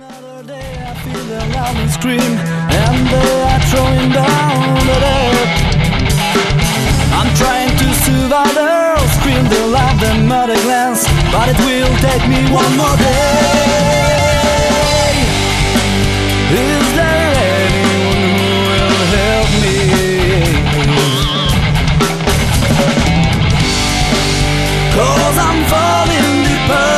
Another day I feel the loud and scream, and they are throwing down the dead. I'm trying to survive the scream, the loud and murder glance, but it will take me one more day. Is there anyone who will help me? 'Cause I'm falling deeper